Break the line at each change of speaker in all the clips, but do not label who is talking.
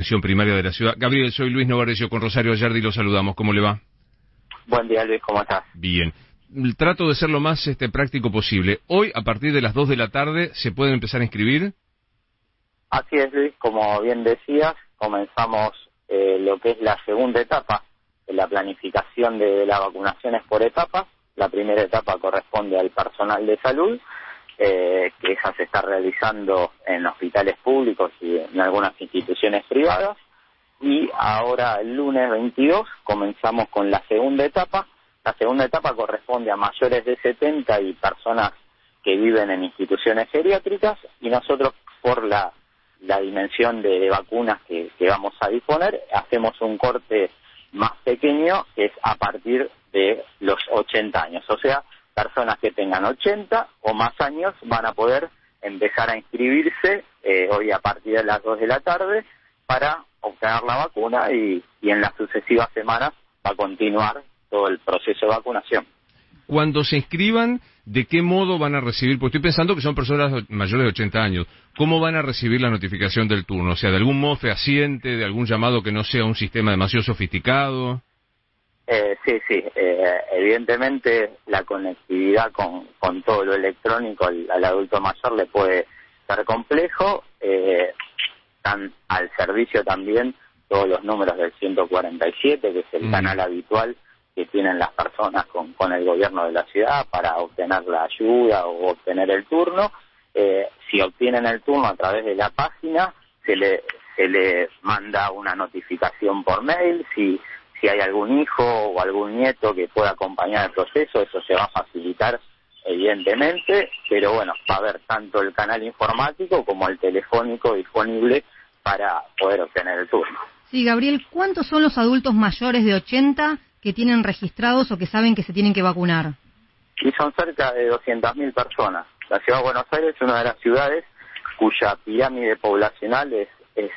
Atención primaria de la ciudad. Gabriel, soy Luis Novarecio con Rosario Ayardi, lo saludamos. ¿Cómo le va?
Buen día, Luis, ¿cómo estás?
Bien. Trato de ser lo más práctico posible. Hoy, a partir de las 2 de la tarde, ¿se pueden empezar a inscribir?
Así es, Luis, como bien decías, comenzamos lo que es la segunda etapa de la planificación de las vacunaciones por etapas. La primera etapa corresponde al personal de salud, que esa se está realizando en hospitales públicos y en algunas instituciones privadas. Y ahora, el lunes 22, comenzamos con la segunda etapa. La segunda etapa corresponde a mayores de 70 y personas que viven en instituciones geriátricas, y nosotros, por la dimensión de vacunas que vamos a disponer, hacemos un corte más pequeño, que es a partir de los 80 años. O sea, personas que tengan 80 o más años van a poder empezar a inscribirse hoy a partir de las 2 de la tarde para obtener la vacuna, y en las sucesivas semanas va a continuar todo el proceso de vacunación.
Cuando se inscriban, ¿de qué modo van a recibir? Pues estoy pensando que son personas mayores de 80 años. ¿Cómo van a recibir la notificación del turno? O sea, ¿de algún modo fehaciente, de algún llamado que no sea un sistema demasiado sofisticado?
Sí. Evidentemente, la conectividad con todo lo electrónico al adulto mayor le puede ser complejo. Están al servicio también todos los números del 147, que es el canal habitual que tienen las personas con el gobierno de la ciudad para obtener la ayuda o obtener el turno. Si obtienen el turno a través de la página, se le manda una notificación por mail. Si hay algún hijo o algún nieto que pueda acompañar el proceso, eso se va a facilitar, evidentemente, pero bueno, va a haber tanto el canal informático como el telefónico disponible para poder obtener el turno.
Sí, Gabriel, ¿cuántos son los adultos mayores de 80 que tienen registrados o que saben que se tienen que vacunar?
Y son cerca de 200.000 personas. La ciudad de Buenos Aires es una de las ciudades cuya pirámide poblacional es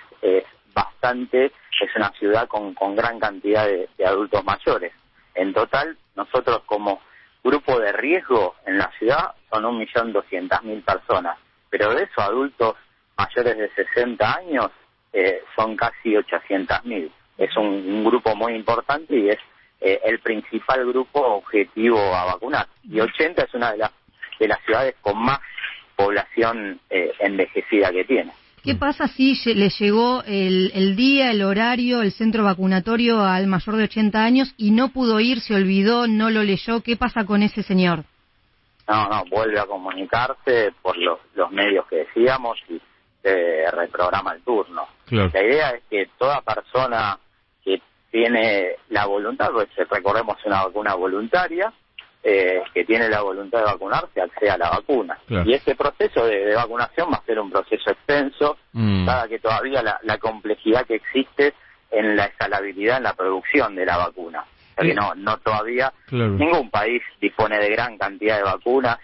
una ciudad con gran cantidad de adultos mayores. En total, nosotros como grupo de riesgo en la ciudad son 1.200.000 personas, pero de esos adultos mayores de 60 años son casi 800.000. Es un grupo muy importante y es el principal grupo objetivo a vacunar. Y 80 es una de las ciudades con más población envejecida que tiene.
¿Qué pasa si le llegó el día, el horario, el centro vacunatorio al mayor de 80 años y no pudo ir, se olvidó, no lo leyó? ¿Qué pasa con ese señor?
No, vuelve a comunicarse por los medios que decíamos y se reprograma el turno. Claro. La idea es que toda persona que tiene la voluntad, pues recordemos una vacuna voluntaria, que tiene la voluntad de vacunarse, acceda a la vacuna. Claro. Y este proceso de vacunación va a ser un proceso extenso, dada que todavía la complejidad que existe en la escalabilidad en la producción de la vacuna. Porque no todavía, claro, ningún país dispone de gran cantidad de vacunas,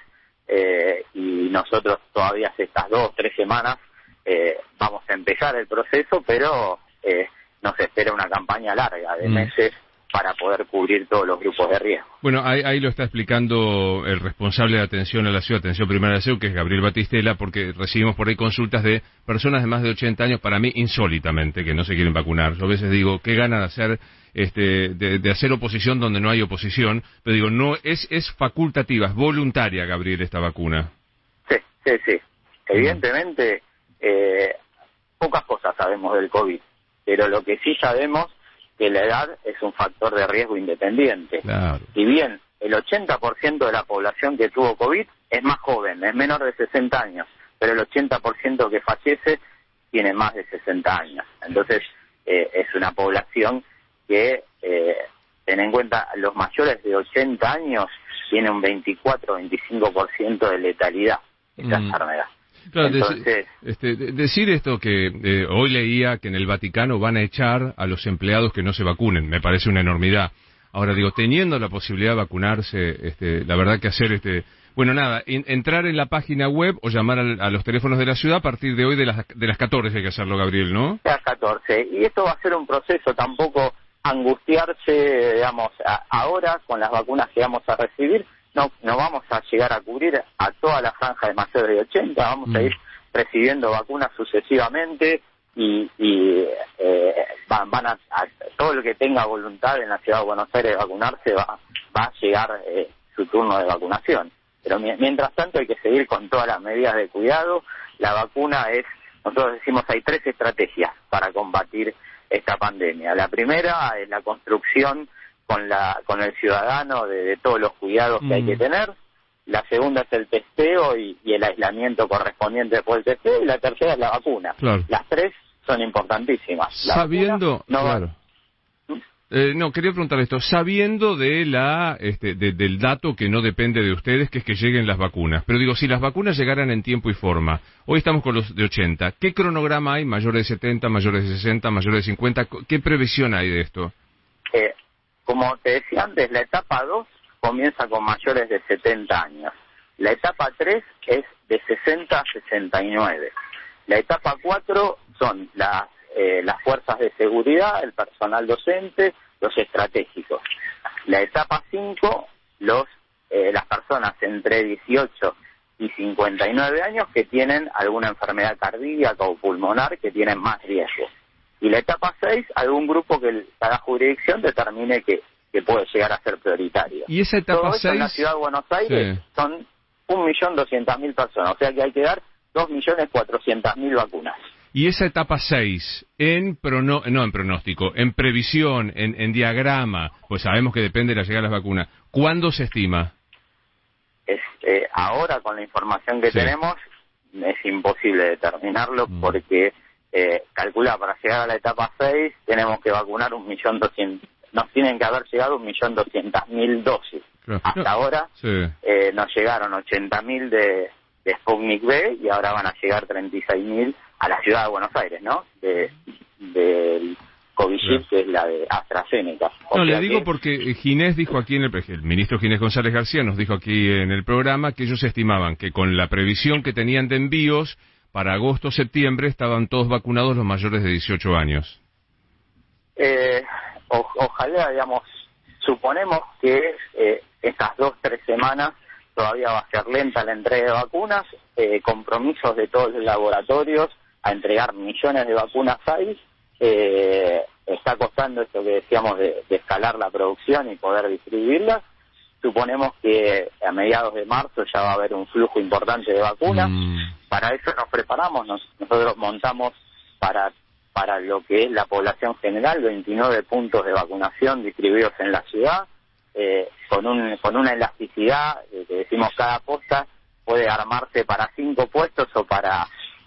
y nosotros todavía hace estas 2 o 3 semanas vamos a empezar el proceso, pero nos espera una campaña larga de meses para poder cubrir todos los grupos de riesgo.
Bueno, ahí lo está explicando el responsable de atención a la ciudad, atención primaria de la ciudad, que es Gabriel Batistela, porque recibimos por ahí consultas de personas de más de 80 años, para mí insólitamente, que no se quieren vacunar. Yo a veces digo, qué ganas de hacer de hacer oposición donde no hay oposición, pero digo, no es facultativa, es voluntaria, Gabriel, esta vacuna.
Sí. Evidentemente, pocas cosas sabemos del COVID, pero lo que sí sabemos que la edad es un factor de riesgo independiente. Claro. Si bien el 80% de la población que tuvo COVID es más joven, es menor de 60 años, pero el 80% que fallece tiene más de 60 años. Entonces, es una población que, ten en cuenta, los mayores de 80 años tienen un 24-25% de letalidad esta enfermedad.
Claro, entonces, decir esto que hoy leía que en el Vaticano van a echar a los empleados que no se vacunen, me parece una enormidad. Ahora digo, teniendo la posibilidad de vacunarse, la verdad que hacer bueno, nada, entrar en la página web o llamar a los teléfonos de la ciudad a partir de hoy de las 14 hay que hacerlo, Gabriel, ¿no?
De las 14. Y esto va a ser un proceso, tampoco angustiarse, digamos, ahora con las vacunas que vamos a recibir. No vamos a llegar a cubrir a toda la franja de mayores de 80, vamos a ir recibiendo vacunas sucesivamente y todo el que tenga voluntad en la ciudad de Buenos Aires de vacunarse va a llegar su turno de vacunación. Pero mientras tanto hay que seguir con todas las medidas de cuidado. La vacuna nosotros decimos hay 3 estrategias para combatir esta pandemia. La primera es la construcción con el ciudadano de todos los cuidados que hay que tener. La segunda es el testeo y el aislamiento correspondiente después del testeo, y la tercera es la vacuna.
Claro.
Las 3 son importantísimas.
Sabiendo, quería preguntar esto, sabiendo del dato que no depende de ustedes, que es que lleguen las vacunas, pero digo, si las vacunas llegaran en tiempo y forma, hoy estamos con los de 80, ¿qué cronograma hay? ¿Mayores de 70, mayores de 60, mayores de 50? ¿Qué previsión hay de esto?
Como te decía antes, la etapa 2 comienza con mayores de 70 años. La etapa 3 es de 60 a 69. La etapa 4 son las fuerzas de seguridad, el personal docente, los estratégicos. La etapa 5, las personas entre 18 y 59 años que tienen alguna enfermedad cardíaca o pulmonar, que tienen más riesgo. Y la etapa 6, algún grupo que cada jurisdicción determine que puede llegar a ser prioritario.
¿Y esa etapa 6?
En la ciudad de Buenos Aires son 1.200.000 personas, o sea que hay que dar 2.400.000 vacunas.
Y esa etapa 6, en pronóstico, en previsión, en diagrama, pues sabemos que depende de la llegada de las vacunas, ¿cuándo se estima?
Ahora, con la información que tenemos, es imposible determinarlo porque calcula para llegar a la etapa 6 tenemos que vacunar 1.200.000, nos tienen que haber llegado 1.200.000 dosis. Claro. Hasta ahora nos llegaron 80.000 de Sputnik V y ahora van a llegar 36.000 a la ciudad de Buenos Aires, ¿no? Del Covishield, que es la de AstraZeneca.
No, le digo porque Ginés dijo aquí el ministro Ginés González García nos dijo aquí en el programa que ellos estimaban que con la previsión que tenían de envíos para agosto, septiembre, estaban todos vacunados los mayores de 18 años.
Ojalá, digamos, suponemos que estas 2-3 semanas todavía va a ser lenta la entrega de vacunas, compromisos de todos los laboratorios a entregar millones de vacunas ahí. Está costando esto que decíamos de escalar la producción y poder distribuirlas. Suponemos que a mediados de marzo ya va a haber un flujo importante de vacunas. Para eso nos preparamos, nosotros montamos para lo que es la población general 29 puntos de vacunación distribuidos en la ciudad, con una elasticidad que decimos cada posta puede armarse para 5 puestos o para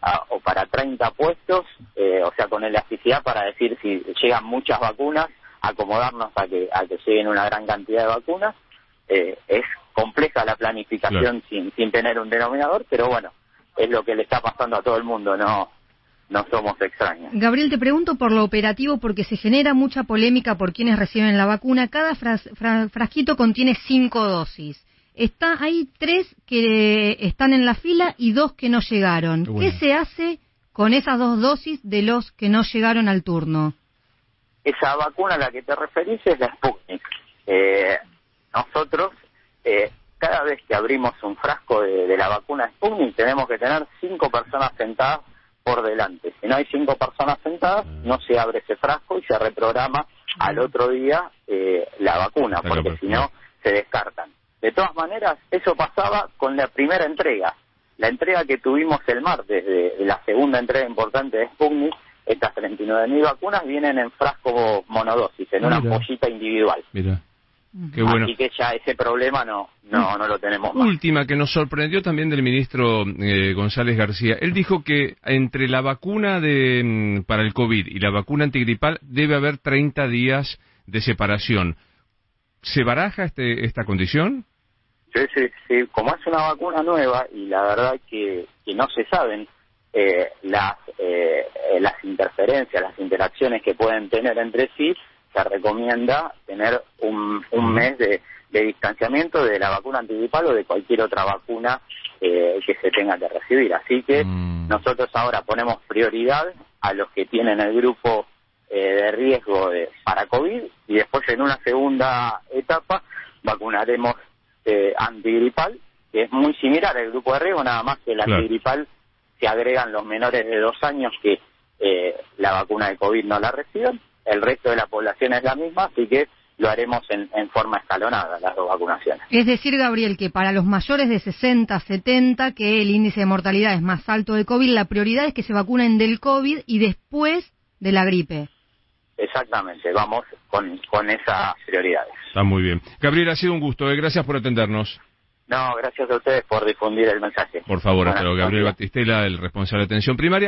30 puestos, o sea, con elasticidad para decir si llegan muchas vacunas, acomodarnos a que lleguen una gran cantidad de vacunas. Es compleja la planificación sin tener un denominador, pero bueno, es lo que le está pasando a todo el mundo, no somos extraños.
Gabriel, te pregunto por lo operativo porque se genera mucha polémica por quienes reciben la vacuna. Cada frasquito contiene 5 dosis. Hay 3 que están en la fila y 2 que no llegaron. Bueno. ¿Qué se hace con esas 2 dosis de los que no llegaron al turno?
Esa vacuna a la que te referís es la Sputnik. Nosotros, cada vez que abrimos un frasco de la vacuna Sputnik, tenemos que tener 5 personas sentadas por delante. Si no hay 5 personas sentadas, no se abre ese frasco y se reprograma al otro día la vacuna, porque si no, se descartan. De todas maneras, eso pasaba con la primera entrega. La entrega que tuvimos el martes de la segunda entrega importante de Sputnik, estas 39.000 vacunas vienen en frasco monodosis, en una ampollita individual.
Mira. Qué bueno.
Así que ya ese problema no lo tenemos más.
Última, que nos sorprendió también del ministro González García. Él dijo que entre la vacuna para el COVID y la vacuna antigripal debe haber 30 días de separación. ¿Se baraja esta condición?
Sí. Como es una vacuna nueva y la verdad que no se saben las interferencias, las interacciones que pueden tener entre sí, se recomienda tener un mes de distanciamiento de la vacuna antigripal o de cualquier otra vacuna que se tenga que recibir. Así que nosotros ahora ponemos prioridad a los que tienen el grupo de riesgo para COVID y después en una segunda etapa vacunaremos antigripal, que es muy similar al grupo de riesgo, nada más que el antigripal se agregan los menores de 2 años que la vacuna de COVID no la reciben. el resto de la población es la misma, así que lo haremos en forma escalonada, las dos vacunaciones.
Es decir, Gabriel, que para los mayores de 60, 70, que el índice de mortalidad es más alto de COVID, la prioridad es que se vacunen del COVID y después de la gripe.
Exactamente, vamos con esas prioridades.
Está muy bien. Gabriel, ha sido un gusto, gracias por atendernos.
No, gracias a ustedes por difundir el mensaje.
Por favor, hasta luego.
Buenas
Gabriel
noches.
Batistela, el responsable de atención primaria.